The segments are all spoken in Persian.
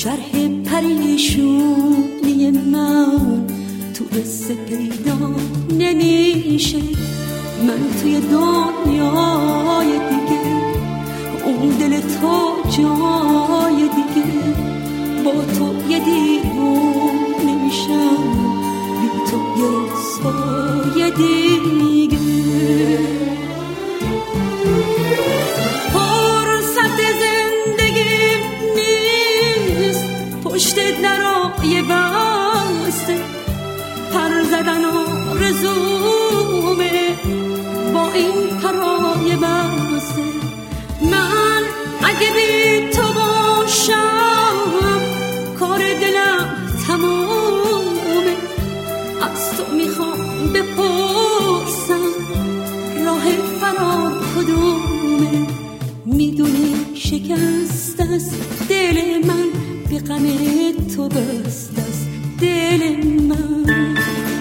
شرح پریشونی من تو قصه پیدا نمیشه. من توی دنیای دیگه، اون دل تو جای دیگه، با تو یه دیوونه میشم، بی تو یه رسوای دیگه. فرصت زندگی نیست پشت درای بسته، پر زدن آرزومه با این پرای بسته. من اگه بی تو باشم کار دلم تمومه. از تو میخوام بپرسم راه فرار کدومه. میدونی شکست از دل من، به غم تو بست از دل من.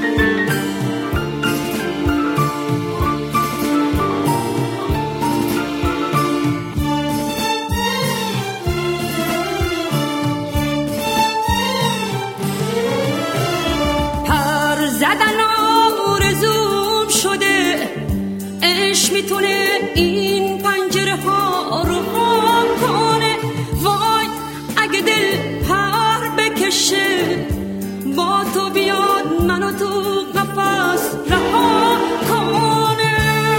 پر زدن آرزوم شده، عشق میتونه این پنجره ها رو وا کنه. وای اگه دل پر بکشه، با تو بیاد منو تو قفس رها کنه.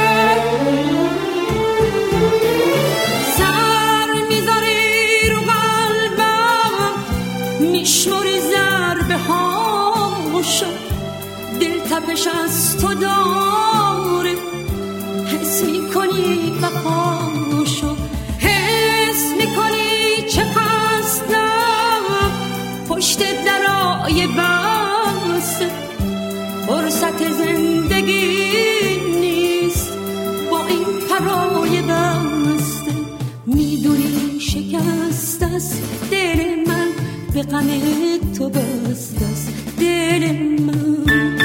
سر میذاری رو قلبم، میشماری ضربه هاشو، دل تپش از تو داره، حس میکنی وفاشو، حس میکنی چه خستم پشت درای بسته. فرصت زندگی نیست با این پرای بسته. میدونی شکست از دل من، به غم تو بست از دل من.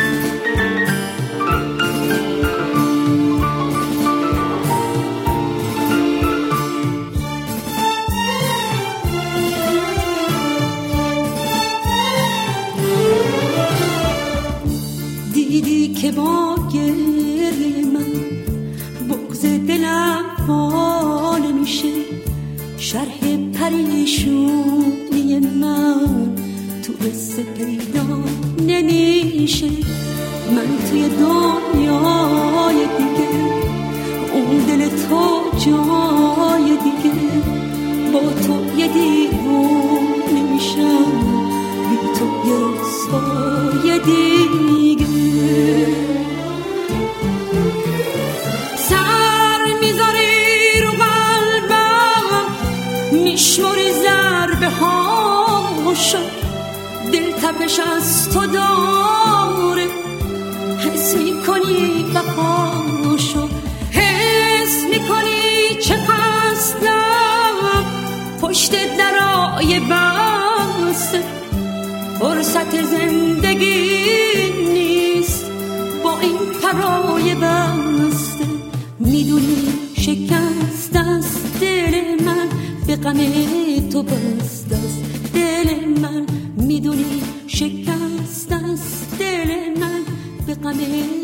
دیدی که با گریه من بغض دلم وا نمیشه. شرح پریشونی من تو قصه پیدا نمیشه. من توی دنیای دیگه، اون دل تو جای دیگه، با تو یه دیوونه میشم، بی تو یه رسوای دیگه. سر میذاری رو قلبم، میشماری ضربه هاشو، دل تپش از تو داره، حس میکنی وفاشو، حس میکنی چه خستم پشت درای بسته. فرصت زندگی نیست با این پرای بسته. میدونی شکست از دل من، به غم تو بست از دل من. میدونی شکست از دل من، به غم